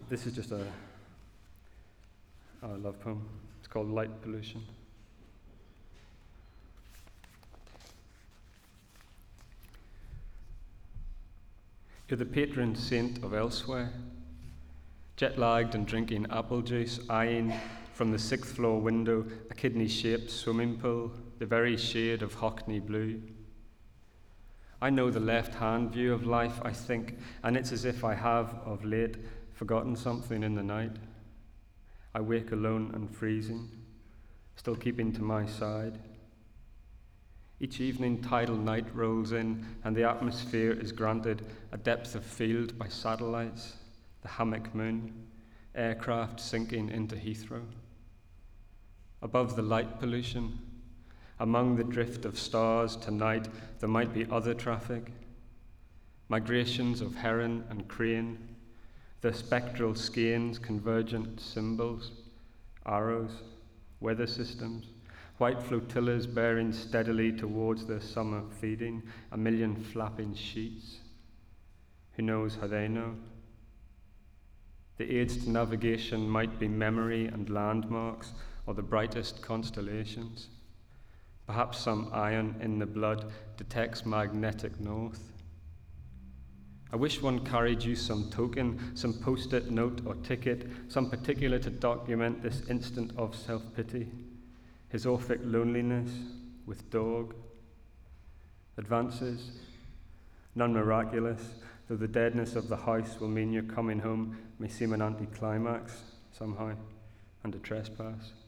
This is just a love poem. It's called Light Pollution. You're the patron saint of elsewhere, jet-lagged and drinking apple juice, eyeing from the 6th floor window a kidney-shaped swimming pool, the very shade of Hockney blue. I know the left-hand view of life, I think, and it's as if I have, of late, forgotten something in the night. I wake alone and freezing, still keeping to my side. Each evening tidal night rolls in, and the atmosphere is granted a depth of field by satellites, the hammock moon, aircraft sinking into Heathrow. Above the light pollution, among the drift of stars tonight, there might be other traffic. Migrations of heron and crane, their spectral skeins, convergent symbols, arrows, weather systems, white flotillas bearing steadily towards their summer feeding, a million flapping sheets. Who knows how they know? The aids to navigation might be memory and landmarks, or the brightest constellations. Perhaps some iron in the blood detects magnetic north. I wish one carried you some token, some post-it note or ticket, some particular to document this instant of self-pity, his Orphic loneliness with dog. Advances, none miraculous, though the deadness of the house will mean your coming home may seem an anticlimax somehow, and a trespass.